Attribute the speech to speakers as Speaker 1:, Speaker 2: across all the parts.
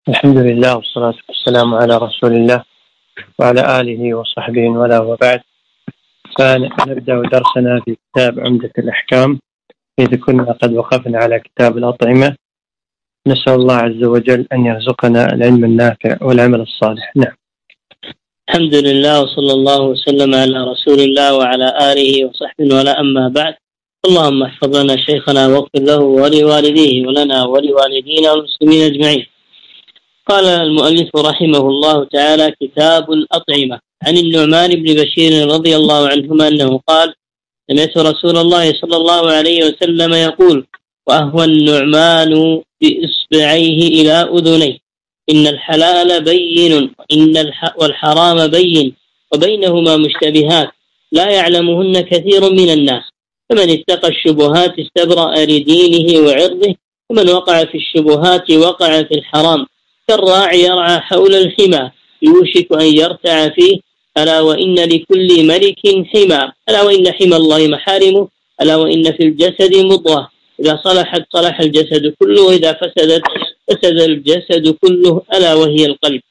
Speaker 1: الحمد لله والصلاة والسلام على رسول الله وعلى آله وصحبه ولا وبعد. فنبدأ درسنا في كتاب عمدة الأحكام، إذ كنا قد وقفنا على كتاب الأطعمة. نسأل الله عز وجل أن يرزقنا العلم النافع والعمل الصالح. نعم.
Speaker 2: الحمد لله وصلى الله وسلم على رسول الله وعلى آله وصحبه ولا أما بعد. اللهم احفظ لنا شيخنا واغفر له ولوالديه ولنا ولوالدينا والمسلمين أجمعين. قال المؤلف رحمه الله تعالى: كتاب الأطعمة. عن النعمان بن بشير رضي الله عنهما أنه قال: سمعت رسول الله صلى الله عليه وسلم يقول: وأهوى النعمان بإصبعيه إلى أذنيه، إن الحلال بين والحرام بين وبينهما مشتبهات لا يعلمهن كثير من الناس، فمن اتقى الشبهات استبرأ لدينه وعرضه، ومن وقع في الشبهات وقع في الحرام، كالراعي يرعى حول الحمى يوشك أن يرتع فيه، ألا وإن لكل ملك حمى، ألا وإن حمى الله محارمه، ألا وإن في الجسد مضغة إذا صلحت صلح الجسد كله، وإذا فسدت فسد الجسد كله، ألا وهي القلب.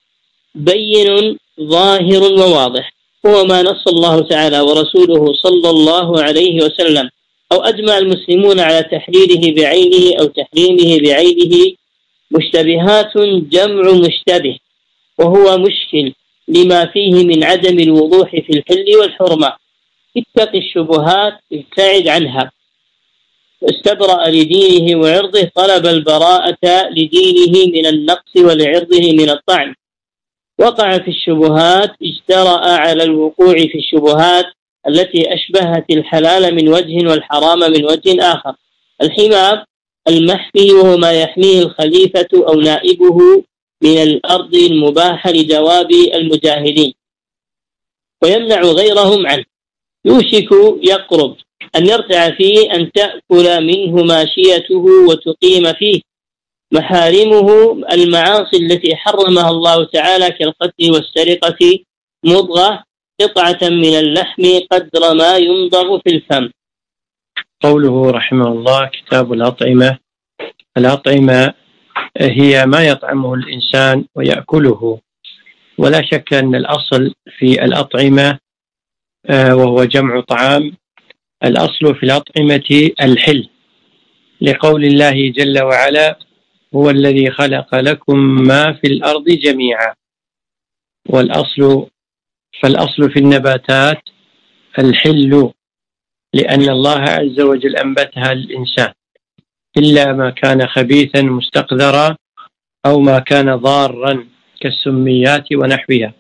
Speaker 2: بين ظاهر وواضح هو ما نص الله تعالى ورسوله صلى الله عليه وسلم أو أجمع المسلمون على تحريره بعينه أو تحريمه بعينه. مشتبهات جمع مشتبه، وهو مشكل لما فيه من عدم الوضوح في الحل والحرمة. اتق الشبهات، ابتعد عنها. استبرأ لدينه وعرضه، طلب البراءة لدينه من النقص ولعرضه من الطعن. وقع في الشبهات، اجترأ على الوقوع في الشبهات التي أشبهت الحلال من وجه والحرام من وجه آخر. الحمى المحمي وهو ما يحميه الخليفة أو نائبه من الأرض المباحة لدواب المجاهدين ويمنع غيرهم عنه. يوشك يقرب أن يرتع فيه، أن تأكل منه ماشيته وتقيم فيه. محارمه المعاصي التي حرمها الله تعالى كالقتل والسرقة. مضغة قطعة من اللحم قدر ما يمضغ في الفم.
Speaker 1: قوله رحمه الله: كتاب الأطعمة. الأطعمة هي ما يطعمه الإنسان ويأكله، ولا شك أن الأصل في الأطعمة وهو جمع طعام. الأصل في الأطعمة الحل، لقول الله جل وعلا: هو الذي خلق لكم ما في الأرض جميعا. فالأصل في النباتات الحل، لأن الله عز وجل أنبتها للإنسان، إلا ما كان خبيثا مستقذرا أو ما كان ضارا كالسميات ونحوها.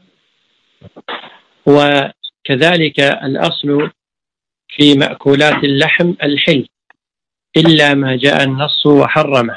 Speaker 1: وكذلك الأصل في مأكولات اللحم الحل، إلا ما جاء النص وحرمه.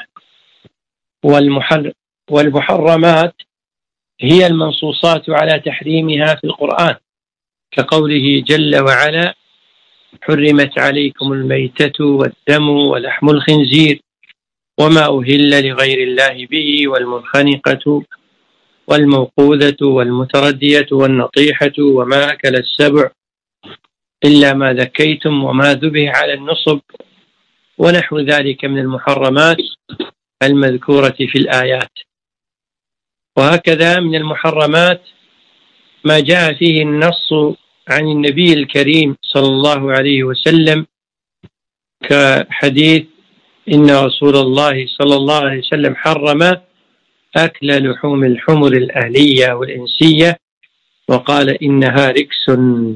Speaker 1: والمحرمات هي المنصوصات على تحريمها في القرآن، كقوله جل وعلا: حرمت عليكم الميتة والدم ولحم الخنزير وما أهل لغير الله به والمنخنقة والموقوذة والمتردية والنطيحة وما أكل السبع إلا ما ذكيتم وما ذبح على النصب ونحو ذلك من المحرمات المذكورة في الآيات. وهكذا من المحرمات ما جاء فيه النص عن النبي الكريم صلى الله عليه وسلم، كحديث إن رسول الله صلى الله عليه وسلم حرم أكل لحوم الحمر الأهلية والإنسية وقال إنها ركس.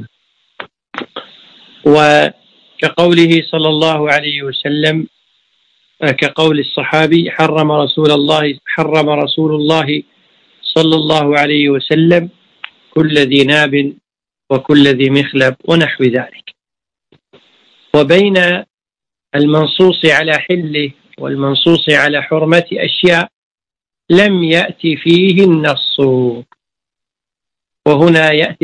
Speaker 1: وكقوله صلى الله عليه وسلم، كقول الصحابي: حرم رسول الله صلى الله عليه وسلم كل ذي ناب وكل ذي مخلب ونحو ذلك. وبين المنصوص على حله والمنصوص على حرمة أشياء لم يأتي فيه النص، وهنا يأتي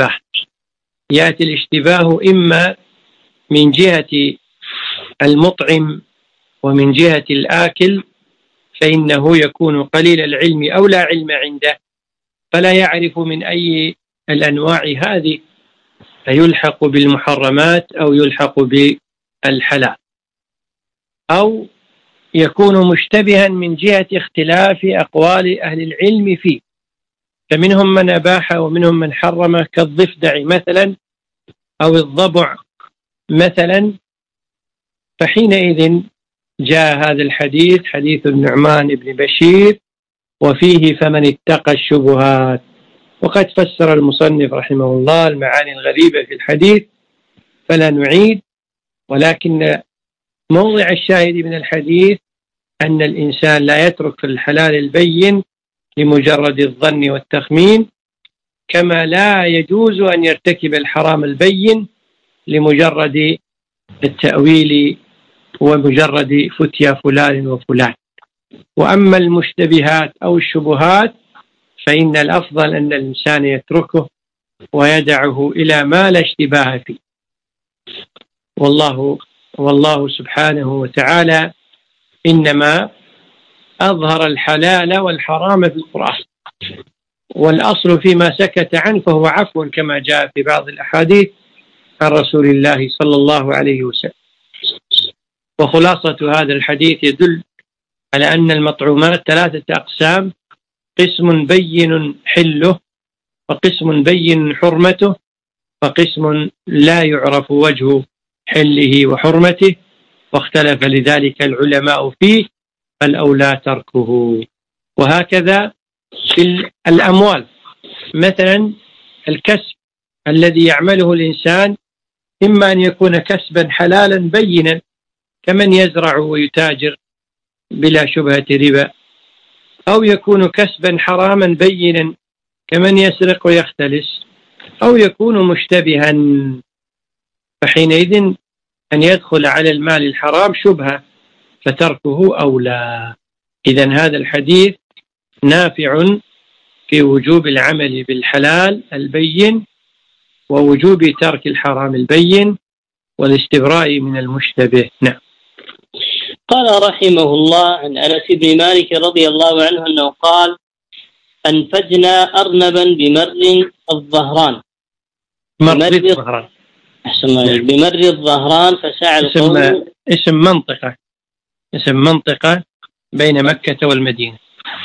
Speaker 1: الاشتباه إما من جهة المطعم ومن جهة الآكل، فإنه يكون قليل العلم أو لا علم عنده، فلا يعرف من أي الأنواع هذه، فيلحق بالمحرمات أو يلحق بالحلال. أو يكون مشتبها من جهة اختلاف أقوال أهل العلم فيه، فمنهم من أباح ومنهم من حرم، كالضفدع مثلا أو الضبع مثلا. فحينئذ جاء هذا الحديث، حديث النعمان بن بشير، وفيه فمن اتقى الشبهات. وقد فسر المصنف رحمه الله المعاني الغريبة في الحديث فلا نعيد، ولكن موضع الشاهد من الحديث أن الإنسان لا يترك الحلال البين لمجرد الظن والتخمين، كما لا يجوز أن يرتكب الحرام البين لمجرد التأويل ومجرد فتيا فلان وفلان. وأما المشتبهات أو الشبهات فإن الأفضل أن الإنسان يتركه ويدعه إلى ما لا اشتباه فيه. والله سبحانه وتعالى إنما أظهر الحلال والحرام في القرآن، والأصل فيما سكت عنه فهو عفو، كما جاء في بعض الأحاديث عن رسول الله صلى الله عليه وسلم. وخلاصة هذا الحديث يدل على أن المطعومات 3 أقسام: قسم بين حله، وقسم بين حرمته، وقسم لا يعرف وجه حله وحرمته، واختلف لذلك العلماء فيه، فالأولى تركه. وهكذا في الأموال، مثلا الكسب الذي يعمله الإنسان إما أن يكون كسبا حلالا بينا كمن يزرع ويتاجر بلا شبهة ربا، أو يكون كسبا حراما بينا كمن يسرق ويختلس، أو يكون مشتبها، فحينئذ أن يدخل على المال الحرام شبهة فتركه أولى. إذن هذا الحديث نافع في وجوب العمل بالحلال البين، ووجوب ترك الحرام البين، والاستبراء من المشتبه. نعم.
Speaker 2: قال رحمه الله عن أنس بن مالك رضي الله عنه أنه قال: أنفجنا أرنبا بمر الظهران. بمر الظهران فسعى القوم.
Speaker 1: اسم منطقة بين مكة والمدينة.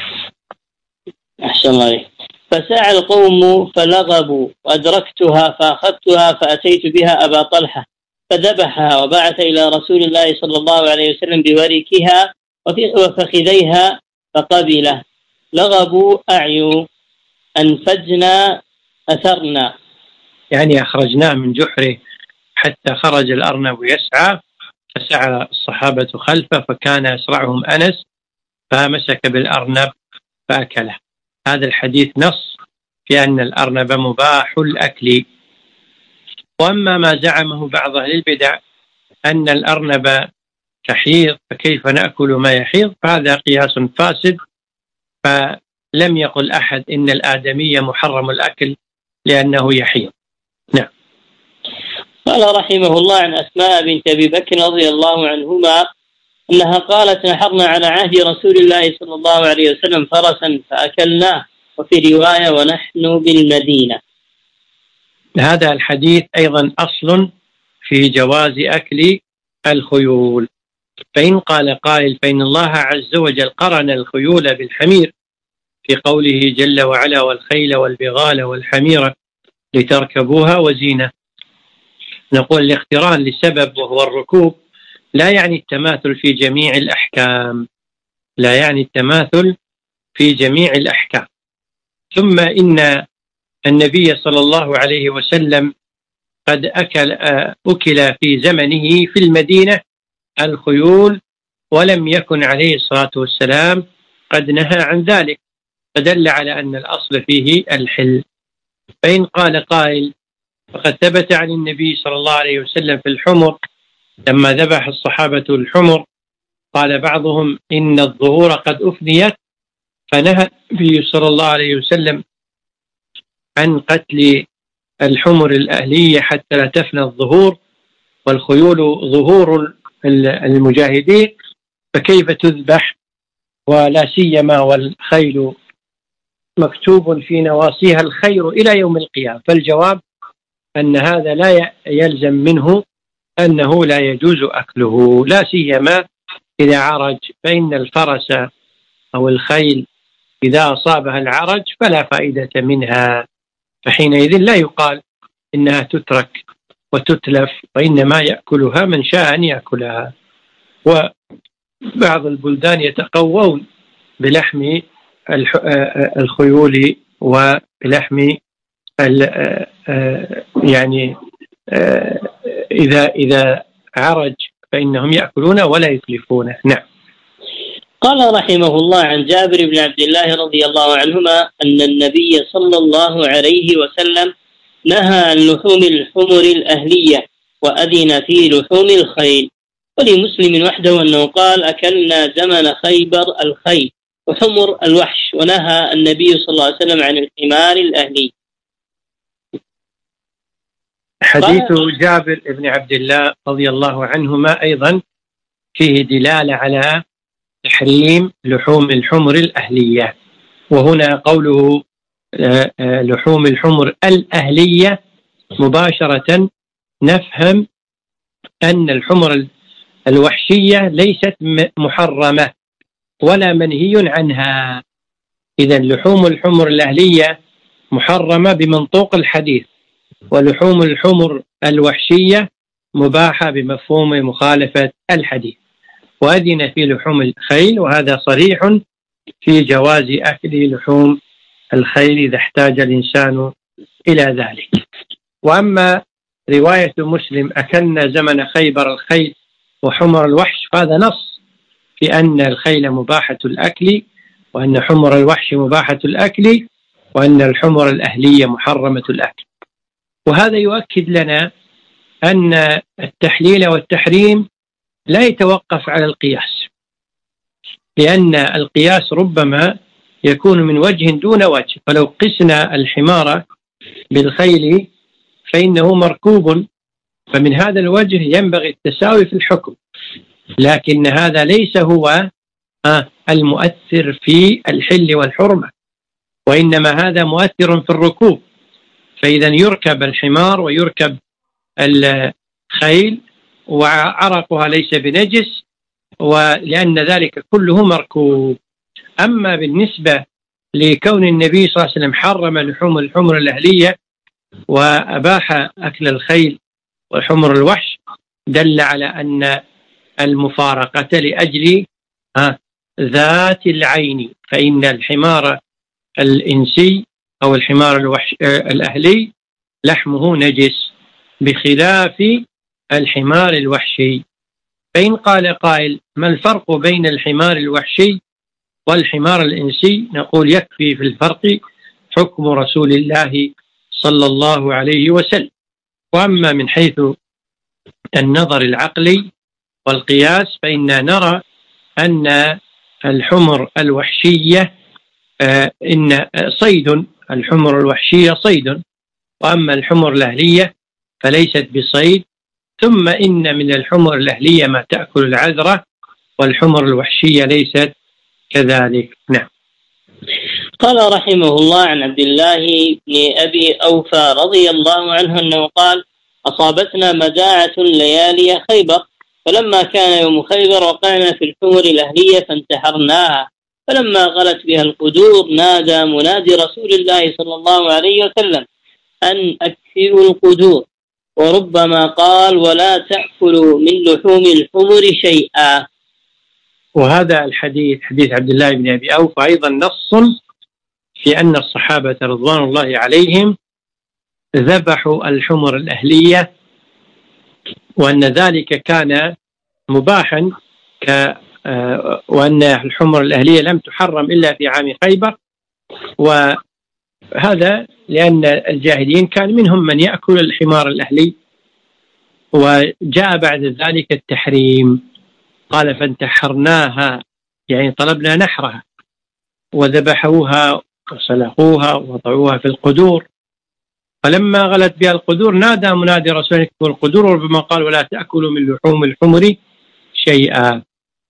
Speaker 2: أحسن الله. فسعى القوم فلغبوا، وأدركتها فأخذتها فأتيت بها أبا طلحة فذبحها وبعث إلى رسول الله صلى الله عليه وسلم بوركها وفخذيها فقبله. لغبوا أعيوا، أنفجنا أثرنا،
Speaker 1: يعني أخرجناه من جحره حتى خرج الأرنب يسعى، فسعى الصحابة خلفه، فكان أسرعهم أنس فمسك بالأرنب فأكله. هذا الحديث نص في أن الأرنب مباح الأكل. وأما ما زعمه بعض أهل البدع أن الأرنب تحيض فكيف نأكل ما يحيض، فهذا قياس فاسد، فلم يقل أحد إن الآدمية محرم الأكل لأنه يحيض. نعم.
Speaker 2: قال رحمه الله عن أسماء بنت أبي بكر رضي الله عنهما أنها قالت: نحرنا على عهد رسول الله صلى الله عليه وسلم فرسا فأكلناه، وفي رواية ونحن بالمدينة.
Speaker 1: هذا الحديث أيضا أصل في جواز أكل الخيول. فإن قال قائل فإن الله عز وجل قرن الخيول بالحمير في قوله جل وعلا: والخيل والبغال والحمير لتركبوها وزينة. نقول الاقتران لسبب وهو الركوب لا يعني التماثل في جميع الأحكام، لا يعني التماثل في جميع الأحكام. ثم إن النبي صلى الله عليه وسلم قد أكل في زمنه في المدينة الخيول، ولم يكن عليه الصلاة والسلام قد نهى عن ذلك، فدل على أن الأصل فيه الحل. فإن قال قائل فقد ثبت عن النبي صلى الله عليه وسلم في الحمر لما ذبح الصحابة الحمر، قال بعضهم إن الظهور قد أفنيت، فنهى النبي صلى الله عليه وسلم عن قتل الحمر الأهلية حتى لا تفنى الظهور، والخيول ظهور المجاهدين، فكيف تذبح ولا سيما والخيل مكتوب في نواصيها الخير إلى يوم القيامة؟ فالجواب أن هذا لا يلزم منه أنه لا يجوز أكله، لا سيما إذا عرج، فإن الفرس أو الخيل إذا أصابها العرج فلا فائدة منها، فحينئذ لا يقال إنها تترك وتتلف، وإنما يأكلها من شاء أن يأكلها. وبعض البلدان يتقوون بلحم الخيول وبلحم يعني إذا عرج فإنهم يأكلون ولا يتلفونه. نعم.
Speaker 2: قال رحمه الله عن جابر بن عبد الله رضي الله عنهما أن النبي صلى الله عليه وسلم نهى عن لحوم الحمر الأهلية وأذن في لحوم الخيل. ولمسلم وحده أنه قال: أكلنا زمن خيبر الخيل وحمر الوحش، ونهى النبي صلى الله عليه وسلم عن الحمار الأهلي.
Speaker 1: حديث جابر بن عبد الله رضي الله عنهما أيضا فيه دلالة على تحريم لحوم الحمر الأهلية. وهنا قوله لحوم الحمر الأهلية مباشرة نفهم أن الحمر الوحشية ليست محرمة ولا منهي عنها. إذن لحوم الحمر الأهلية محرمة بمنطوق الحديث، ولحوم الحمر الوحشية مباحة بمفهوم مخالفة الحديث. وأذن في لحوم الخيل، وهذا صريح في جواز أكل لحوم الخيل إذا احتاج الإنسان إلى ذلك. وأما رواية مسلم أكلنا زمن خيبر الخيل وحمر الوحش، فهذا نص في أن الخيل مباحة الأكل، وأن حمر الوحش مباحة الأكل، وأن الحمر الأهلية محرمة الأكل. وهذا يؤكد لنا أن التحليل والتحريم لا يتوقف على القياس، لأن القياس ربما يكون من وجه دون وجه. فلو قسنا الحمار بالخيل فإنه مركوب، فمن هذا الوجه ينبغي التساوي في الحكم، لكن هذا ليس هو المؤثر في الحل والحرمة، وإنما هذا مؤثر في الركوب. فإذا يركب الحمار ويركب الخيل وعرقها ليس بنجس، ولأن ذلك كله مركوب. أما بالنسبة لكون النبي صلى الله عليه وسلم حرم لحوم الحمر الأهلية وأباح أكل الخيل وحمر الوحش، دل على أن المفارقة لأجل ذات العين، فإن الحمار الإنسي أو الحمار الأهلي لحمه نجس بخلاف الحمار الوحشي. فإن قال قائل: ما الفرق بين الحمار الوحشي والحمار الإنسي؟ نقول: يكفي في الفرق حكم رسول الله صلى الله عليه وسلم. وأما من حيث النظر العقلي والقياس فإننا نرى أن الحمر الوحشية إن صيد، الحمر الوحشية صيد، وأما الحمر الأهلية فليست بصيد. ثم إن من الحمر الأهلية ما تأكل العذرة، والحمر الوحشية ليست كذلك. نعم.
Speaker 2: قال رحمه الله عن عبد الله بن أبي أوفى رضي الله عنه أنه قال: أصابتنا مجاعة ليالي خيبر، فلما كان يوم خيبر وقعنا في الحمر الأهلية فانتحرناها، فلما غلت بها القدور نادى منادي رسول الله صلى الله عليه وسلم أن أكثروا القدور، وربما قال: ولا تأكلوا من لحوم الحمر شيئا.
Speaker 1: وهذا الحديث حديث عبد الله بن أبي أوفى أيضا نص في أن الصحابة رضوان الله عليهم ذبحوا الحمر الأهلية، وأن ذلك كان مباحا، وأن الحمر الأهلية لم تحرم إلا في عام خيبر. وهذا لأن الجاهليين كان منهم من يأكل الحمار الأهلي، وجاء بعد ذلك التحريم. قال: فانتحرناها، يعني طلبنا نحرها، وذبحوها وسلخوها ووضعوها في القدور. فلما غلت بها القدور نادى منادي رسول الله في القدور، وربما قال: ولا تأكلوا من لحوم الحمر شيئا.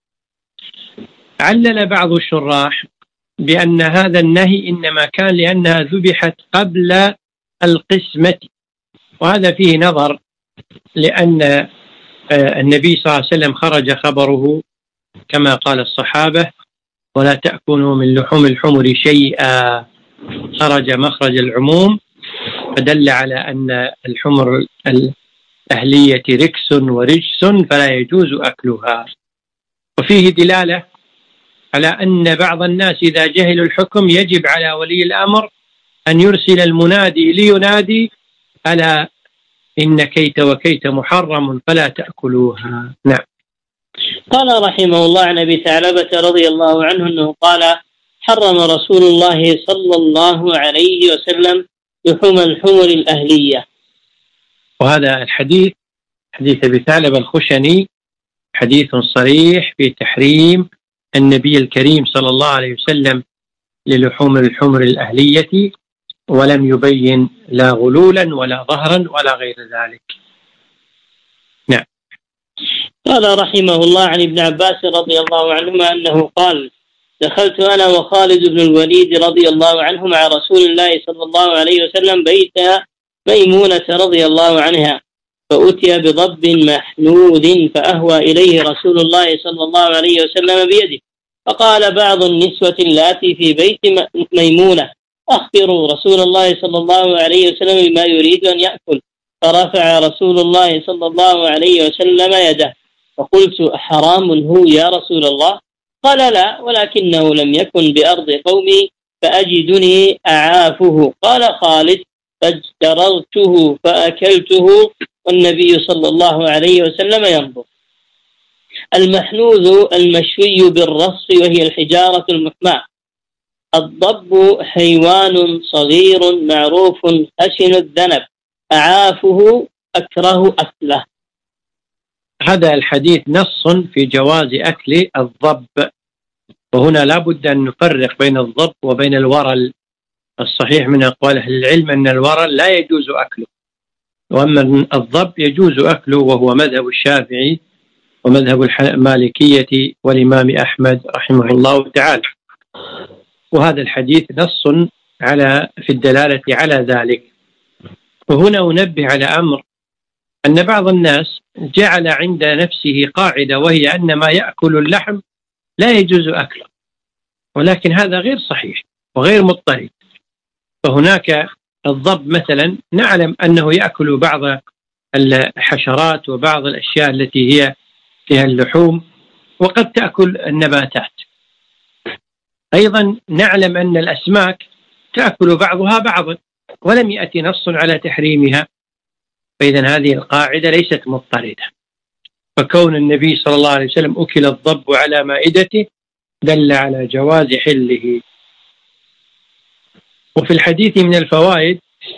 Speaker 1: علل بعض الشراح بأن هذا النهي إنما كان لأنها ذبحت قبل القسمة، وهذا فيه نظر، لأن النبي صلى الله عليه وسلم خرج خبره كما قال الصحابة: ولا تأكلوا من لحوم الحمر شيئا، خرج مخرج العموم، فدل على أن الحمر الأهلية ركس ورجس فلا يجوز أكلها. وفيه دلالة على أن بعض الناس إذا جهلوا الحكم يجب على ولي الأمر أن يرسل المنادي لينادي: ألا إن كيت وكيت محرم فلا تأكلوها. نعم.
Speaker 2: قال رحمه الله عن أبي ثعلبة رضي الله عنه أنه قال: حرم رسول الله صلى الله عليه وسلم لحوم الحمر الأهلية.
Speaker 1: وهذا الحديث، حديث أبي ثعلبة الخشني، حديث صريح في تحريم النبي الكريم صلى الله عليه وسلم للحوم الحمر الأهلية، ولم يبين لا غلولا ولا ظهرا ولا غير ذلك. نعم.
Speaker 2: قال رحمه الله عن ابن عباس رضي الله عنهما أنه قال: دخلت أنا وخالد بن الوليد رضي الله عنه مع رسول الله صلى الله عليه وسلم بيت ميمونة رضي الله عنها، فأتي بضب محنود فأهوى إليه رسول الله صلى الله عليه وسلم بيده، فقال بعض النسوة اللاتي في بيت ميمونة: أخبروا رسول الله صلى الله عليه وسلم بما يريد أن يأكل. فرفع رسول الله صلى الله عليه وسلم يده، فقلت: أحرام هو يا رسول الله؟ قال: لا، ولكنه لم يكن بأرض قومي فأجدني أعافه. قال خالد: فاجتررته فأكلته والنبي صلى الله عليه وسلم ينظر. المحنوذ المشوي بالرص وهي الحجارة المحماة. الضب حيوان صغير معروف خشن الذنب، أعافه أكره أكله.
Speaker 1: هذا الحديث نص في جواز أكل الضب، وهنا لا بد أن نفرق بين الضب وبين الورل. الصحيح من أقوال أهل العلم أن الورل لا يجوز أكله، وأما الضب يجوز أكله، وهو مذهب الشافعي ومذهب المالكية والإمام أحمد رحمه الله تعالى. وهذا الحديث نص في الدلالة على ذلك. وهنا أنبه على أمر، أن بعض الناس جعل عند نفسه قاعدة، وهي أن ما يأكل اللحم لا يجوز أكله، ولكن هذا غير صحيح وغير مضطرد. فهناك الضب مثلا نعلم أنه يأكل بعض الحشرات وبعض الأشياء التي هي فيها اللحوم، وقد تأكل النباتات. أيضا نعلم أن الأسماك تأكل بعضها بعضا، ولم يأتي نص على تحريمها. فإذا هذه القاعدة ليست مضطردة، فكون النبي صلى الله عليه وسلم أكل الضب على مائدته دل على جواز حله. وفي الحديث من الفوائد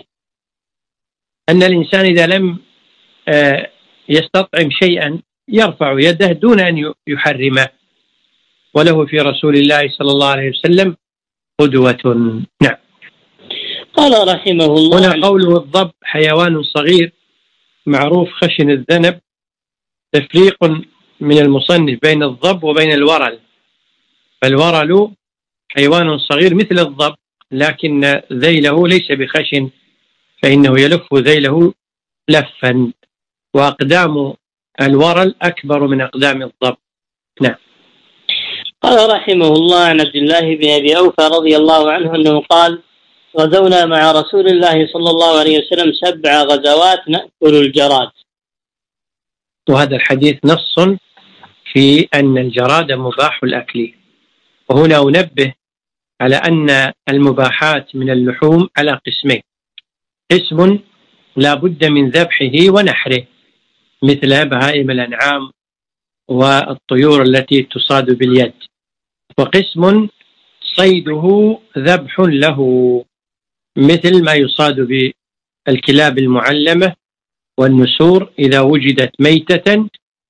Speaker 1: أن الإنسان إذا لم يستطعم شيئا يرفع يده دون أن يحرمه، وله في رسول الله صلى الله عليه وسلم قدوة. نعم.
Speaker 2: قال رحمه الله:
Speaker 1: هنا قوله الضب حيوان صغير معروف خشن الذنب، تفريق من المصنف بين الضب وبين الورل. فالورل حيوان صغير مثل الضب، لكن ذيله ليس بخشن، فإنه يلف ذيله لفا، وأقدام الورل أكبر من أقدام الضب. نعم.
Speaker 2: قال رحمه الله عن عبد الله بن أبي أوفى رضي الله عنه أنه قال: غزونا مع رسول الله صلى الله عليه وسلم 7 غزوات نأكل الجراد.
Speaker 1: وهذا الحديث نص في أن الجراد مباح الأكل. وهنا أنبه على أن المباحات من اللحوم على قسمين: قسم لا بد من ذبحه ونحره مثل بهائم الأنعام والطيور التي تصاد باليد، وقسم صيده ذبح له مثل ما يصاد بالكلاب المعلمة والنسور إذا وجدت ميتة،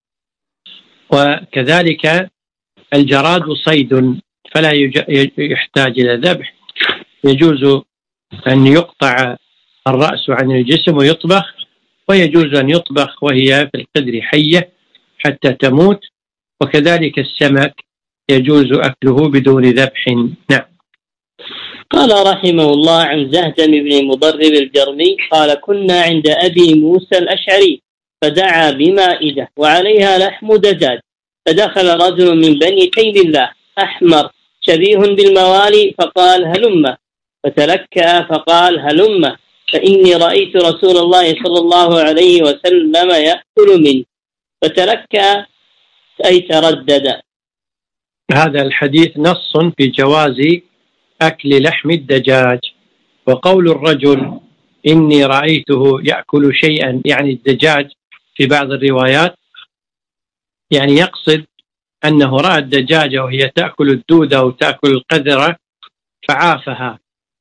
Speaker 1: وكذلك الجراد صيد فلا يحتاج إلى ذبح، يجوز أن يقطع الرأس عن الجسم ويطبخ، ويجوز أن يطبخ وهي في القدر حية حتى تموت، وكذلك السمك يجوز أكله بدون ذبح. نعم.
Speaker 2: قال رحمه الله عن زهدم بن مضرب الجرمي قال: كنا عند أبي موسى الأشعري فدعا بمائدة وعليها لحم دجاج، فدخل رجل من بني تيم الله أحمر شبيه بالموالي فقال هلم، فتلكأ فقال هلم، فإني رأيت رسول الله صلى الله عليه وسلم يأكل منه، فتلكأ أي تردد.
Speaker 1: هذا الحديث نص في جواز أكل لحم الدجاج. وقول الرجل إني رأيته يأكل شيئا يعني الدجاج في بعض الروايات، يعني يقصد أنه رأى الدجاجة وهي تأكل الدودة أو تأكل القذرة فعافها.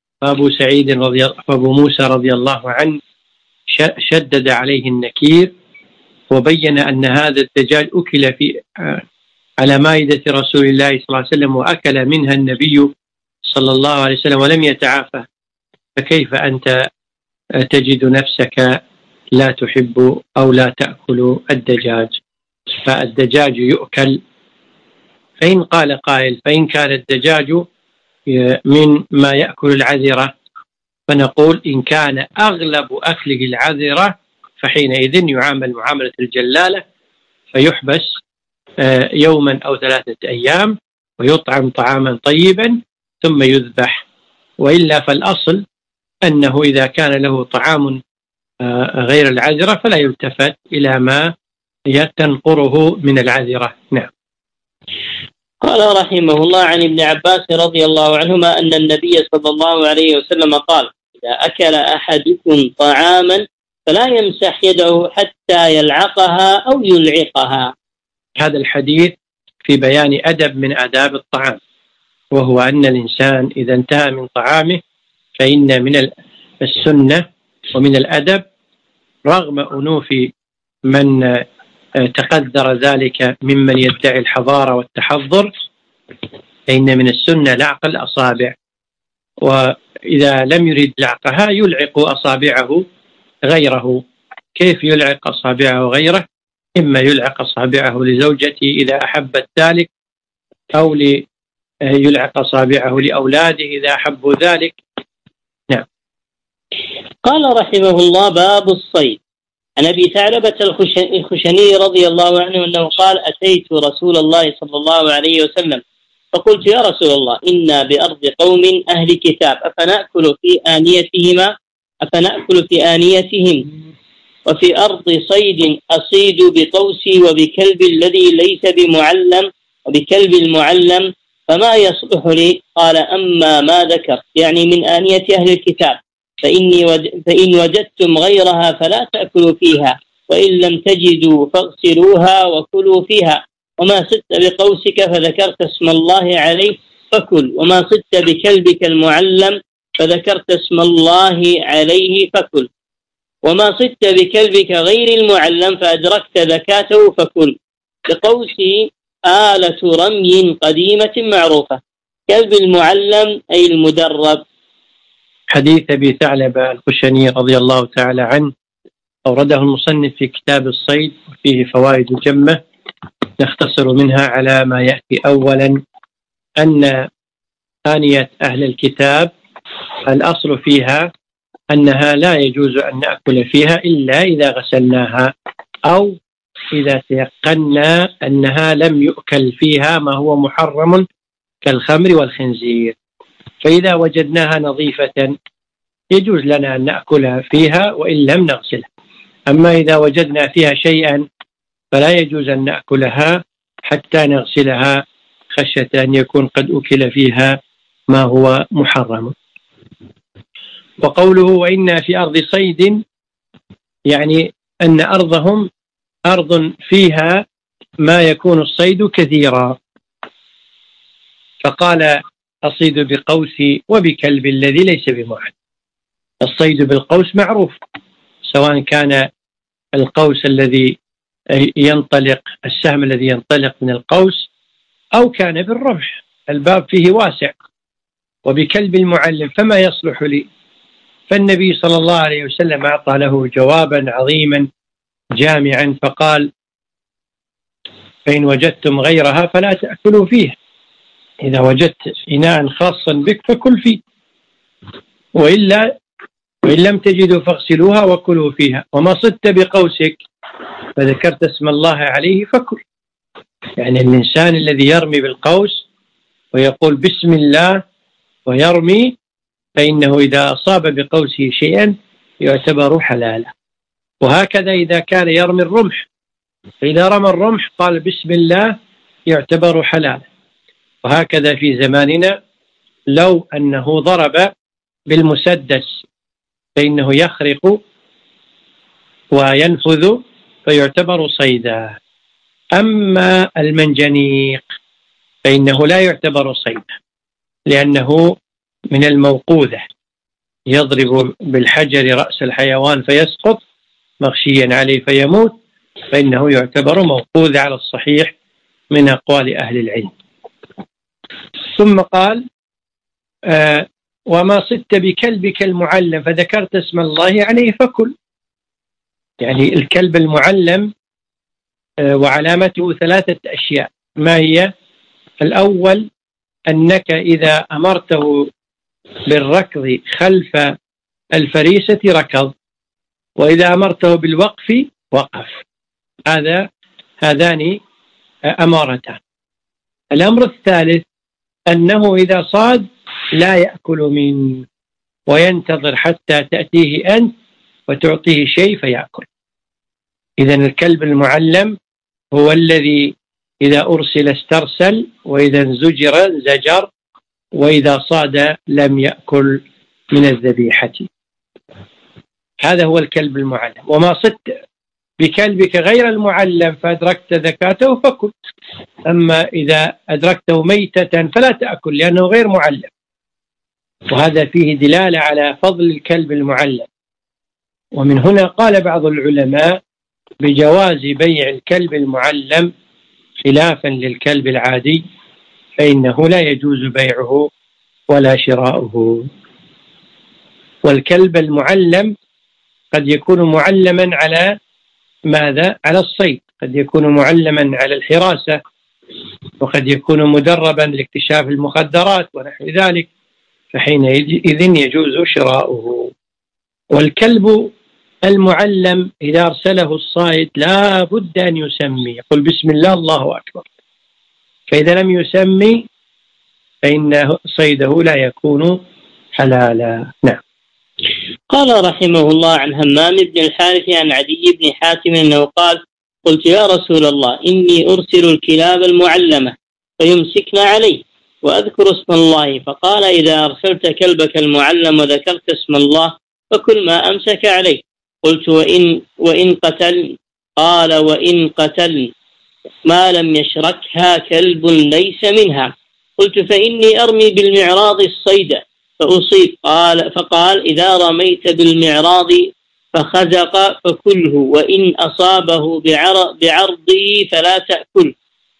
Speaker 1: فأبو موسى رضي الله عنه شدد عليه النكير وبين أن هذا الدجاج أكل على مائدة رسول الله صلى الله عليه وسلم وأكل منها النبي صلى الله عليه وسلم ولم يتعافى، فكيف أنت تجد نفسك لا تحب أو لا تأكل الدجاج؟ فالدجاج يؤكل. فإن قال قائل فإن كان الدجاج من ما يأكل العذرة، فنقول إن كان أغلب أكله العذرة فحينئذ يعامل معاملة الجلالة، فيحبس يوما أو 3 أيام ويطعم طعاما طيبا ثم يذبح. وإلا فالأصل أنه إذا كان له طعام غير العذرة فلا يلتفت إلى ما تنقره من العذرة. نعم.
Speaker 2: قال رحمه الله عن ابن عباس رضي الله عنهما أن النبي صلى الله عليه وسلم قال إذا أكل أحدكم طعاما فلا يمسح يده حتى يلعقها أو يلعقها.
Speaker 1: هذا الحديث في بيان أدب من آداب الطعام، وهو أن الإنسان إذا انتهى من طعامه فإن من السنة ومن الأدب رغم أنوف من تقدر ذلك ممن يدعي الحضارة والتحضر، فإن من السنة لعق الأصابع، وإذا لم يريد لعقها يلعق أصابعه غيره. كيف يلعق أصابعه غيره؟ إما يلعق أصابعه لزوجته إذا أحبت ذلك، أو يلعق أصابعه لأولاده إذا أحبوا ذلك. نعم.
Speaker 2: قال رحمه الله باب الصيد. عن أبي ثعلبة الخشني رضي الله عنه أنه قال أتيت رسول الله صلى الله عليه وسلم فقلت يا رسول الله إنا بأرض قوم أهل كتاب أفنأكل في آنيتهم وفي أرض صيد أصيد بقوسي وبكلب الذي ليس بمعلم وبكلب المعلم فما يصلح لي؟ قال أما ما ذكر يعني من آنية أهل الكتاب فإن وجدتم غيرها فلا تأكلوا فيها، وإن لم تجدوا فاغسلوها وكلوا فيها. وما صدت بقوسك فذكرت اسم الله عليه فكل، وما صدت بكلبك المعلم فذكرت اسم الله عليه فكل، وما صدت بكلبك غير المعلم فأدركت زكاته فكل. بقوسي آلة رمي قديمة معروفة، كلب المعلم أي المدرب.
Speaker 1: حديث أبي ثعلبة الخشني رضي الله تعالى عنه أورده المصنف في كتاب الصيد وفيه فوائد جمة نختصر منها على ما يأتي. أولا أن آنية أهل الكتاب الأصل فيها أنها لا يجوز أن نأكل فيها إلا إذا غسلناها أو إذا تيقنا أنها لم يؤكل فيها ما هو محرم كالخمر والخنزير. فإذا وجدناها نظيفة يجوز لنا أن نأكلها فيها وإن لم نغسلها. أما إذا وجدنا فيها شيئا فلا يجوز أن نأكلها حتى نغسلها خشية أن يكون قد أكل فيها ما هو محرم. وقوله وإنا في أرض صيد يعني أن أرضهم أرض فيها ما يكون الصيد كثيرا، فقال أصيد بقوسي وبكلب الذي ليس بمعد. الصيد بالقوس معروف، سواء كان القوس الذي ينطلق السهم الذي ينطلق من القوس أو كان بالرمح، الباب فيه واسع. وبكلب المعلم فما يصلح لي؟ فالنبي صلى الله عليه وسلم أعطى له جوابا عظيما جامعا فقال فإن وجدتم غيرها فلا تأكلوا فيه. إذا وجدت إناء خاصا بك فكل فيه، وإن لم تجدوا فاغسلوها وكلوا فيها. وما صدت بقوسك فذكرت اسم الله عليه فكل. يعني الإنسان الذي يرمي بالقوس ويقول بسم الله ويرمي، فإنه إذا أصاب بقوسه شيئا يعتبر حلالا. وهكذا إذا كان يرمي الرمح، فإذا رمى الرمح قال بسم الله يعتبر حلالا. وهكذا في زماننا لو أنه ضرب بالمسدس فإنه يخرق وينفذ فيعتبر صيدا. أما المنجنيق فإنه لا يعتبر صيدا، لأنه من الموقوذة، يضرب بالحجر رأس الحيوان فيسقط مغشيا عليه فيموت، فإنه يعتبر موقوذ على الصحيح من أقوال أهل العلم. ثم قال وما صدت بكلبك المعلم فذكرت اسم الله عليه فكل. يعني الكلب المعلم وعلامته 3 أشياء. ما هي؟ الأول أنك إذا أمرته بالركض خلف الفريسة ركض، وإذا أمرته بالوقف وقف. هذان أمارتان. الأمر الثالث أنه إذا صاد لا يأكل منه وينتظر حتى تأتيه أنت وتعطيه شيء فيأكل. إذن الكلب المعلم هو الذي إذا أرسل استرسل، وإذا زجر زجر، وإذا صاد لم يأكل من الذبيحة. هذا هو الكلب المعلم. وما صدت بكلبك غير المعلم فأدركت ذكاته فكل. أما إذا أدركته ميتة فلا تأكل لأنه غير معلم. وهذا فيه دلالة على فضل الكلب المعلم. ومن هنا قال بعض العلماء بجواز بيع الكلب المعلم خلافا للكلب العادي، فإنه لا يجوز بيعه ولا شراؤه. والكلب المعلم قد يكون معلما على ماذا؟ على الصيد، قد يكون معلما على الحراسة، وقد يكون مدربا لاكتشاف المخدرات ونحو ذلك، فحينئذ يجوز شراؤه. والكلب المعلم إذا أرسله الصائد لا بد أن يسمي، يقول بسم الله الله أكبر، فإذا لم يسمي فإن صيده لا يكون حلالا. نعم.
Speaker 2: قال رحمه الله عن همام بن الحارث عن عدي بن حاتم أنه قال قلت يا رسول الله إني أرسل الكلاب المعلمة فيمسكن عليه وأذكر اسم الله، فقال إذا أرسلت كلبك المعلم وذكرت اسم الله فكل ما أمسك عليه. قلت وإن قتل؟ قال وإن قتل ما لم يشركها كلب ليس منها. قلت فإني أرمي بالمعراض الصيد فأصيب. فقال إذا رميت بالمعراض فخزق فكله، وإن أصابه بعرضه فلا تأكل.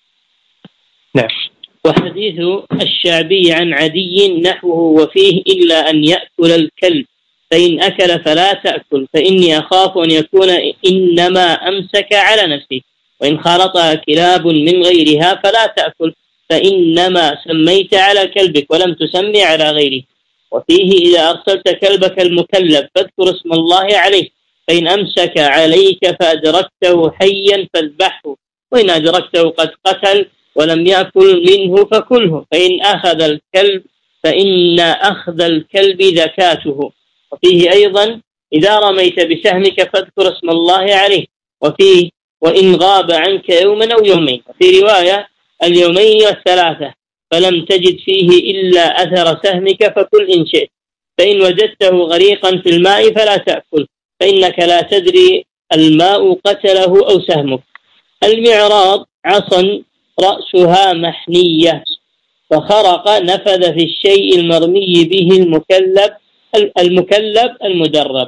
Speaker 1: نعم.
Speaker 2: وحديث الشعبي عن عدي نحوه وفيه إلا أن يأكل الكلب، فإن أكل فلا تأكل، فإني أخاف أن يكون إنما أمسك على نفسه، وإن خالطها كلاب من غيرها فلا تأكل، فإنما سميت على كلبك ولم تسمي على غيره. وفيه إذا أرسلت كلبك المكلب فاذكر اسم الله عليه، فإن أمسك عليك فأدركته حيا فاذبحه، وإن أدركته قد قتل ولم يأكل منه فكله، فإن أخذ الكلب فإن أخذ الكلب زكاته. وفيه أيضا إذا رميت بسهمك فاذكر اسم الله عليه، وفيه وإن غاب عنك يوما أو يومين، وفي رواية اليومين والثلاثة، فلم تجد فيه إلا أثر سهمك فكل إن شئت، فإن وجدته غريقا في الماء فلا تأكل، فإنك لا تدري الماء قتله أو سهمك. المعراض عصا رأسها محنية فخرق نفذ في الشيء المرمي به المكلب المدرب.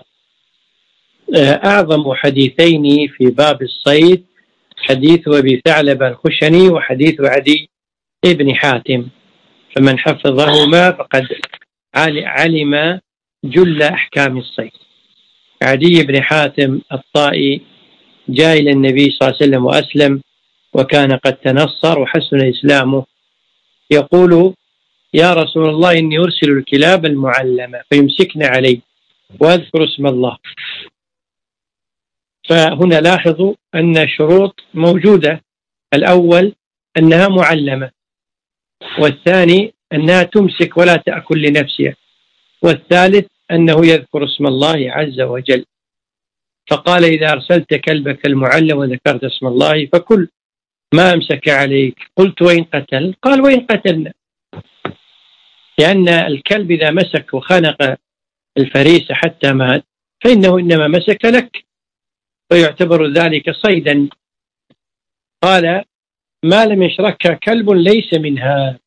Speaker 1: أعظم حديثين في باب الصيد حديث أبي ثعلبة الخشني وحديث عدي ابن حاتم، فمن حفظهما فقد علم جل أحكام الصيد. عدي بن حاتم الطائي جاء إلى النبي صلى الله عليه وسلم وأسلم، وكان قد تنصر وحسن إسلامه، يقول يا رسول الله إني أرسل الكلاب المعلمة فيمسكن علي وأذكر اسم الله. فهنا لاحظوا أن شروط موجودة. الأول أنها معلمة، والثاني أنها تمسك ولا تأكل لنفسها، والثالث أنه يذكر اسم الله عز وجل. فقال إذا أرسلت كلبك المعلم وذكرت اسم الله فكل ما أمسك عليك. قلت وإن قتل؟ قال وإن قتلنا، لأن الكلب إذا مسك وخنق الفريسة حتى مات فإنه إنما مسك لك، فيعتبر ذلك صيدا. قال ما لم يشركها كلب ليس منها.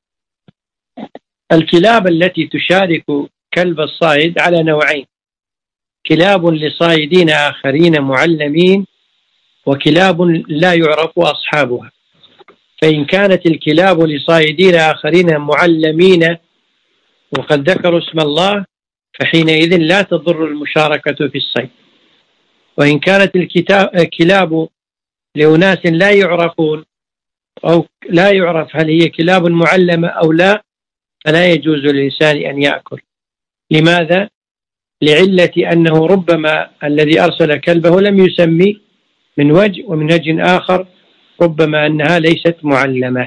Speaker 1: الكلاب التي تشارك كلب الصيد على نوعين: كلاب لصائدين آخرين معلمين، وكلاب لا يعرف أصحابها. فإن كانت الكلاب لصائدين آخرين معلمين وقد ذكروا اسم الله فحينئذ لا تضر المشاركة في الصيد. وإن كانت الكلاب لأناس لا يعرفون أو لا يعرف هل هي كلاب معلمة أو لا، فلا يجوز للإنسان أن يأكل. لماذا؟ لعلة أنه ربما الذي أرسل كلبه لم يسمي من وجه، ومن وجه آخر ربما أنها ليست معلمة.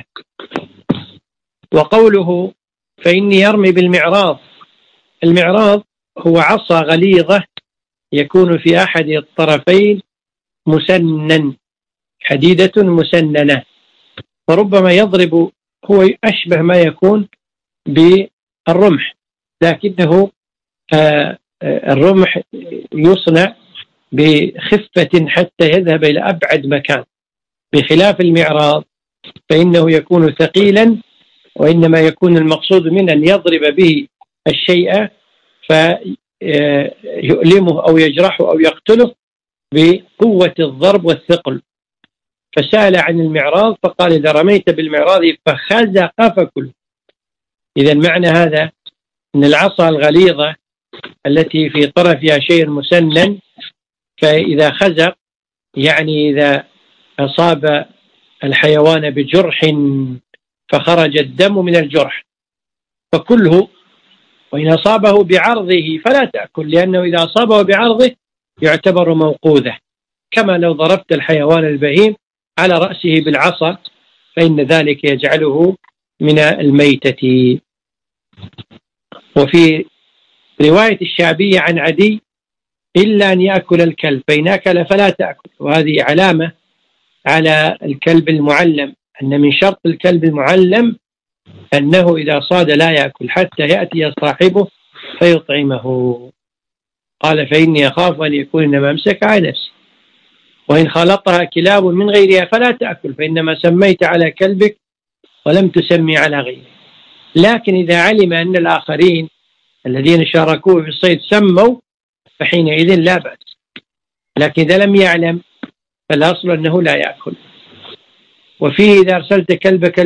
Speaker 1: وقوله فإني يرمي بالمعراض، المعراض هو عصا غليظة يكون في أحد الطرفين مسنن، حديدة مسننة، وربما يضرب، هو أشبه ما يكون بالرمح، لكنه الرمح يصنع بخفة حتى يذهب إلى أبعد مكان، بخلاف المعراض فإنه يكون ثقيلا، وإنما يكون المقصود من أن يضرب به الشيء فيؤلمه أو يجرحه أو يقتله بقوة الضرب والثقل. فسأل عن المعراض فقال إذا رميت بالمعراض فخزق فكل. إذا معنى هذا أن العصا الغليظة التي في طرفها شيء مسنن، فإذا خزق يعني إذا أصاب الحيوان بجرح فخرج الدم من الجرح فكله، وإن أصابه بعرضه فلا تأكل، لأنه إذا أصابه بعرضه يعتبر موقوذة، كما لو ضربت الحيوان البهيم على رأسه بالعصا فإن ذلك يجعله من الميتة. وفي رواية الشعبية عن عدي إلا أن يأكل الكلب، فإن أكل فلا تأكل. وهذه علامة على الكلب المعلم، أن من شرط الكلب المعلم أنه إذا صاد لا يأكل حتى يأتي صاحبه فيطعمه. قال فإني أخاف أن يكون إنما أمسك على نفسه. وإن خلطها كلاب من غيرها فلا تأكل، فإنما سميت على كلبك ولم تسمي على غيره. لكن إذا علم أن الآخرين الذين شاركوه في الصيد سموا فحينئذ لا بأس، لكن إذا لم يعلم فالأصل أنه لا يأكل. وفيه إذا أرسلت كلبك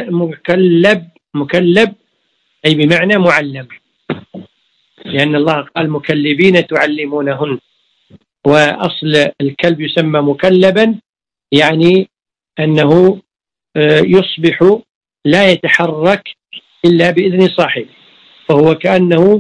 Speaker 1: مكلب أي بمعنى معلم، لأن الله قال مكلبين تعلمونهن، وأصل الكلب يسمى مكلبا يعني أنه يصبح لا يتحرك إلا بإذن صاحبه، فهو كأنه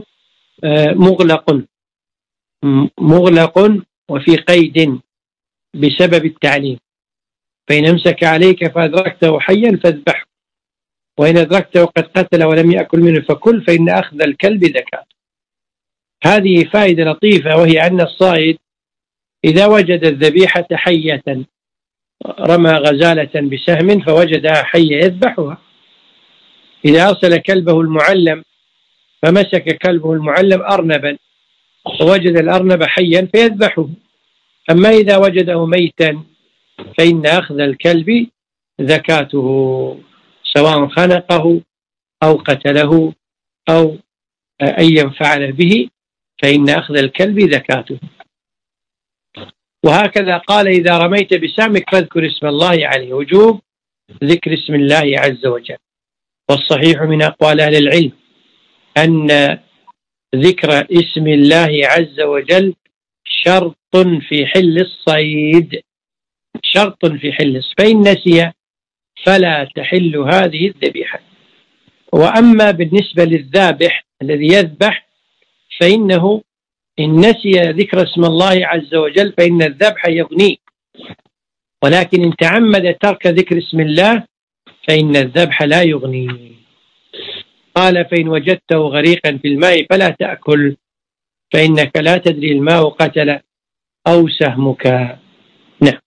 Speaker 1: مغلق وفي قيد بسبب التعليم. فإن أمسك عليك فأدركته حيا فاذبحه، وإن أدركته قد قتل ولم يأكل منه فكل، فإن أخذ الكلب ذكاة. هذه فائدة لطيفة، وهي أن الصائد إذا وجد الذبيحة حية، رمى غزالة بسهم فوجدها حية يذبحها. إذا أرسل كلبه المعلم فمسك كلبه المعلم أرنبا ووجد الأرنب حيا فيذبحه. أما إذا وجده ميتا فإن أخذ الكلب ذكاته، سواء خنقه أو قتله أو أي فعل به، فإن أخذ الكلب ذكاته. وهكذا قال إذا رميت بسهمك فاذكر اسم الله عليه، وجوب ذكر اسم الله عز وجل. والصحيح من أقوال أهل العلم أن ذكر اسم الله عز وجل شرط في حل الصيد، شرط في حل، فإن نسي فلا تحل هذه الذبيحة. وأما بالنسبة للذابح الذي يذبح فإنه إن نسي ذكر اسم الله عز وجل فإن الذبح يغنيه، ولكن إن تعمد ترك ذكر اسم الله فإن الذبح لا يغني. قال فإن وجدته غريقا في الماء فلا تأكل، فإنك لا تدري الماء قتل أو سهمك. نعم.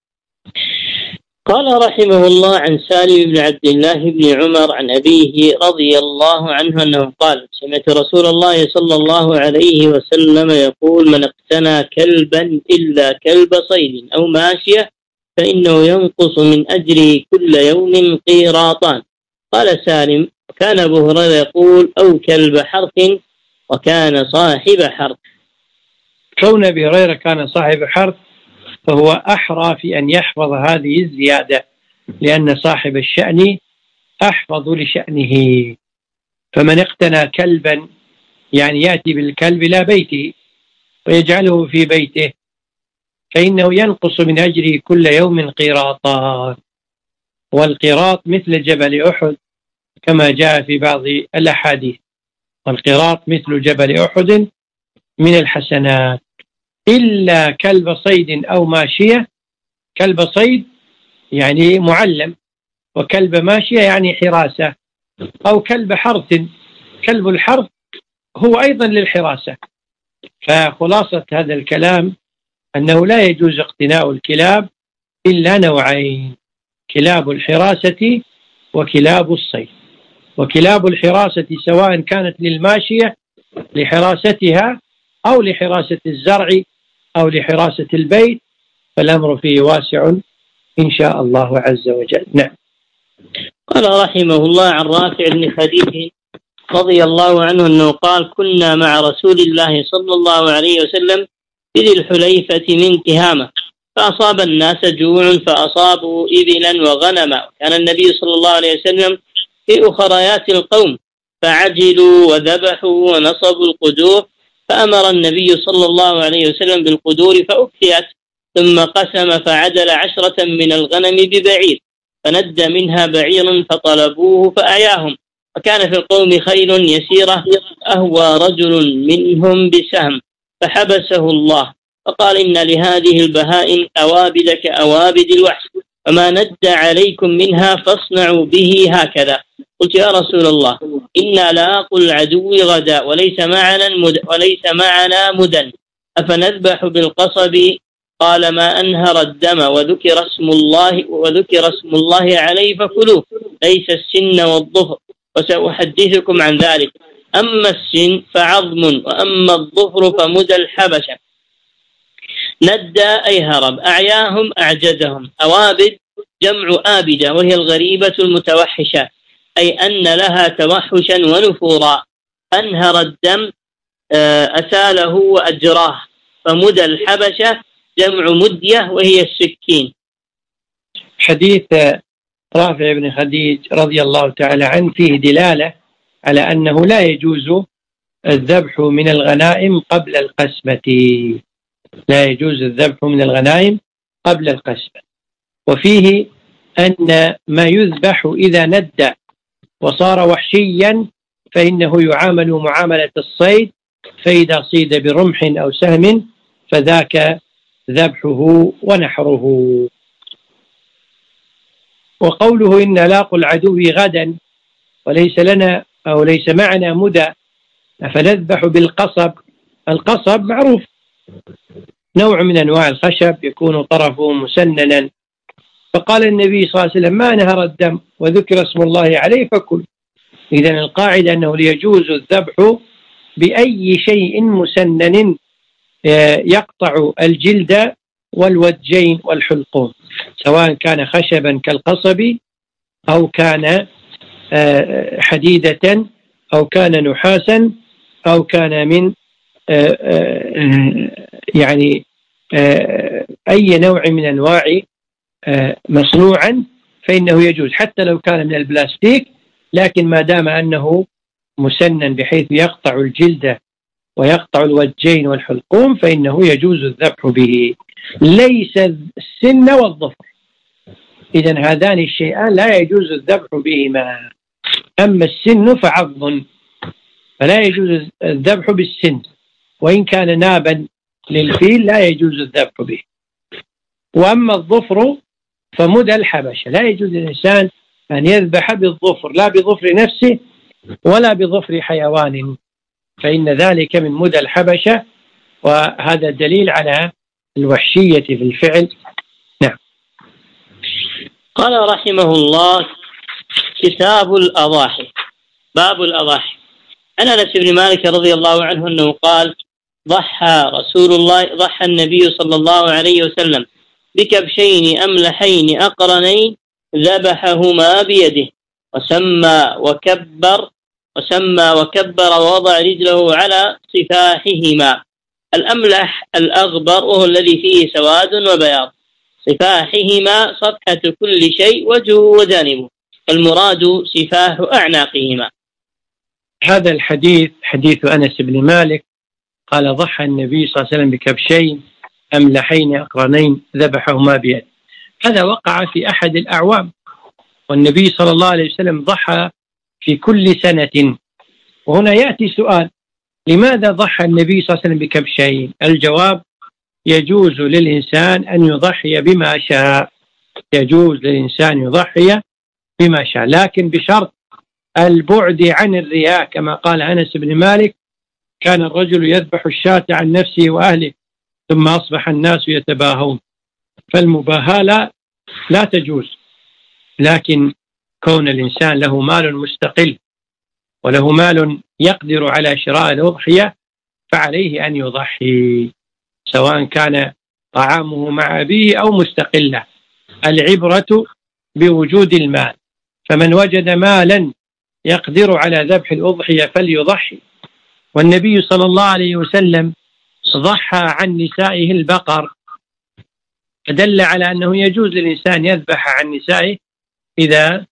Speaker 2: قال رحمه الله عن سالم بن عبد الله بن عمر عن أبيه رضي الله عنه أنه قال سمعت رسول الله صلى الله عليه وسلم يقول من اقتنى كلبا إلا كلب صيد أو ماشية فإنه ينقص من أجره كل يوم قيراطان. قال سالم كان أبو هريرة يقول أو كلب حرث وكان صاحب حرث.
Speaker 1: كون أبي هريرة كان صاحب حرث فهو أحرى في أن يحفظ هذه الزيادة، لأن صاحب الشأن أحفظ لشأنه. فمن اقتنى كلبا يعني يأتي بالكلب إلى بيته ويجعله في بيته فإنه ينقص من أجره كل يوم قيراطان، والقيراط مثل جبل أحد كما جاء في بعض الأحاديث، والقيراط مثل جبل أحد من الحسنات. إلا كلب صيد أو ماشية، كلب صيد يعني معلم، وكلب ماشية يعني حراسة، أو كلب حرث. كلب الحرث هو أيضا للحراسة. فخلاصة هذا الكلام أنه لا يجوز اقتناء الكلاب إلا نوعين: كلاب الحراسة وكلاب الصيد. وكلاب الحراسة سواء كانت للماشية لحراستها أو لحراسة الزرع أو لحراسة البيت، فالأمر فيه واسع إن شاء الله عز وجل. نعم.
Speaker 2: قال رحمه الله عن رافع بن خديج رضي الله عنه أنه قال كنا مع رسول الله صلى الله عليه وسلم في ذي الحليفة من تهامة فأصاب الناس جوع فأصابوا إبلا وغنما، كان النبي صلى الله عليه وسلم في أخريات القوم فعجلوا وذبحوا ونصبوا القدور، فأمر النبي صلى الله عليه وسلم بالقدور فأكفئت، ثم قسم فعدل 10 من الغنم ببعير فند منها بعير فطلبوه فأعياهم، وكان في القوم خيل يسيرة أهوى رجل منهم بسهم فحبسه الله فقال إن لهذه البهائم أوابد كأوابد الوحش فما ند عليكم منها فاصنعوا به هكذا. قلت يا رسول الله إنا لاقوا العدو غدا وليس معنا مدن أفنذبح بالقصب؟ قال ما أنهر الدم وذكر اسم الله عليه فكلوه، ليس السن والظفر، وسأحدثكم عن ذلك. أما السن فعظم وأما الظفر فمدى الحبشة. ندى أي هرب، أعياهم أعجزهم. أوابد جمع آبدة وهي الغريبة المتوحشة، أي أن لها توحشا ونفورا. أنهر الدم أساله وأجراه. فمدى الحبشة جمع مدية وهي السكين.
Speaker 1: حديث رافع بن خديج رضي الله تعالى عنه فيه دلالة على أنه لا يجوز الذبح من الغنائم قبل القسمة، لا يجوز الذبح من الغنائم قبل القسمة. وفيه أن ما يذبح إذا ندى وصار وحشيا فإنه يعامل معاملة الصيد، فإذا صيد برمح أو سهم فذاك ذبحه ونحره. وقوله إن لاقوا العدو غدا وليس لنا أو ليس معنا مدى فنذبح بالقصب. القصب معروف نوع من أنواع الخشب يكون طرفه مسننا، فقال النبي صلى الله عليه وسلم ما نهر الدم وذكر اسم الله عليه فكل. إذن القاعدة أنه يجوز الذبح بأي شيء مسنن يقطع الجلد والوجين والحلقوم، سواء كان خشبا كالقصب أو كان حديدة أو كان نحاسا أو كان من يعني أي نوع من أنواع مصنوعا فإنه يجوز، حتى لو كان من البلاستيك، لكن ما دام أنه مسنن بحيث يقطع الجلد ويقطع الوجين والحلقوم فإنه يجوز الذبح به، ليس السن والظفر. إذن هذان الشيئان لا يجوز الذبح بهما. أما السن فعظم فلا يجوز الذبح بالسن، وإن كان نابا للفيل لا يجوز الذبح به. وأما الظفر فمدى الحبشة، لا يجوز للإنسان أن يذبح بالظفر، لا بظفر نفسه ولا بظفر حيوان، فإن ذلك من مدى الحبشة، وهذا دليل على الوحشية في الفعل. نعم.
Speaker 2: قال رحمه الله: كتاب الأضاحي. باب الأضاحي. عن أنس بن مالك رضي الله عنه أنه قال: ضحى النبي صلى الله عليه وسلم بكبشين أملحين أقرنين ذبحهما بيده، وسمى وكبر ووضع رجله على صفاحهما. الأملح الأغبر وهو الذي فيه سواد وبياض، صفاحهما صفحة كل شيء وجهه وجانبه، المراد سفاح أعناقهما.
Speaker 1: هذا الحديث حديث أنس بن مالك قال: ضحى النبي صلى الله عليه وسلم بكبشين أملحين أقرنين ذبحهما بيده. هذا وقع في أحد الأعوام، والنبي صلى الله عليه وسلم ضحى في كل سنة. وهنا يأتي سؤال: لماذا ضحى النبي صلى الله عليه وسلم بكبشين؟ الجواب: يجوز للإنسان أن يضحي بما شاء، يجوز للإنسان يضحي بما شاء، لكن بشرط البعد عن الرياء، كما قال أنس بن مالك: كان الرجل يذبح الشاة عن نفسه وأهله ثم أصبح الناس يتباهون. فالمباهاة لا تجوز، لكن كون الإنسان له مال مستقل وله مال يقدر على شراء الأضحية فعليه أن يضحي، سواء كان طعامه مع أبيه أو مستقلة. العبرة بوجود المال، فمن وجد مالا يقدر على ذبح الأضحية فليضحي. والنبي صلى الله عليه وسلم ضحى عن نسائه البقر، فدل على أنه يجوز للإنسان يذبح عن نسائه إذا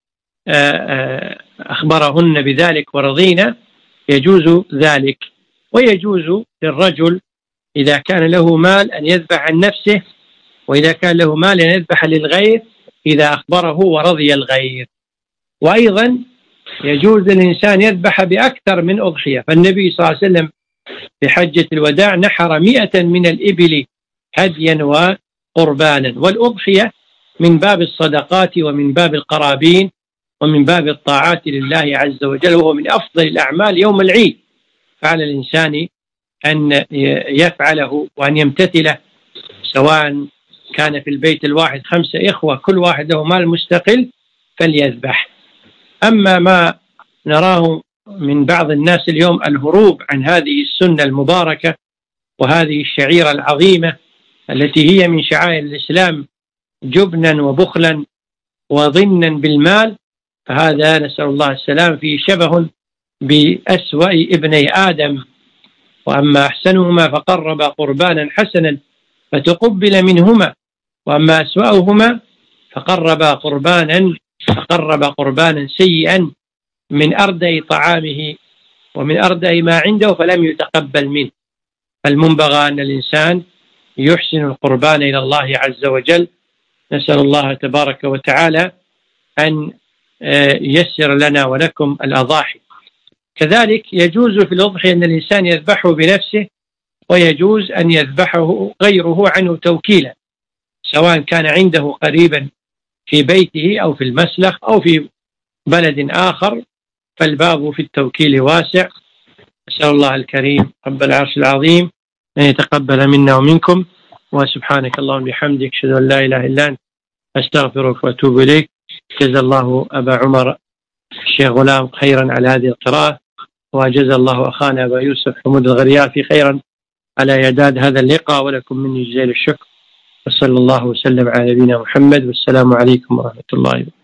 Speaker 1: أخبرهن بذلك ورضينا، يجوز ذلك. ويجوز للرجل إذا كان له مال أن يذبح عن نفسه، وإذا كان له مال أن يذبح للغير إذا أخبره ورضي الغير. وأيضا يجوز للإنسان يذبح بأكثر من أضحية، فالنبي صلى الله عليه وسلم في حجة الوداع نحر 100 من الإبل هديا وقربانا. والأضحية من باب الصدقات ومن باب القرابين ومن باب الطاعات لله عز وجل، وهو من أفضل الأعمال يوم العيد، فعلى الإنسان أن يفعله وأن يمتثله، سواء كان في البيت الواحد 5 إخوة كل واحد له مال مستقل فليذبح. أما ما نراه من بعض الناس اليوم الهروب عن هذه السنة المباركة وهذه الشعيرة العظيمة التي هي من شعائر الإسلام جبنا وبخلا وظنا بالمال، فهذا نسأل الله السلام فيه شبه بأسوأ ابني آدم. وأما أحسنهما فقرب قربانا حسنا فتقبل منهما، وأما أسوأهما فقرب قربانا سيئا من أردأ طعامه ومن أردأ ما عنده فلم يتقبل منه. فالمنبغى أن الإنسان يحسن القربان إلى الله عز وجل. نسأل الله تبارك وتعالى أن ييسر لنا ولكم الأضاحي. كذلك يجوز في الأضحية أن الإنسان يذبحه بنفسه، ويجوز أن يذبحه غيره عنه توكيلا، سواء كان عنده قريبا في بيته أو في المسلخ أو في بلد آخر، فالباب في التوكيل واسع. أسأل الله الكريم رب العرش العظيم أن يتقبل منا ومنكم، وسبحانك اللهم وبحمدك أشهد أن لا إله إلا أنت أستغفرك وأتوب إليك. جزا الله أبا عمر الشيخ غلام خيرا على هذه القراءة، وجزا الله أخانا أبا يوسف حمود الغريافي خيرا على إعداد هذا اللقاء، ولكم مني جزيل الشكر، وصلى الله وسلم على نبينا محمد، والسلام عليكم ورحمة الله وبركاته.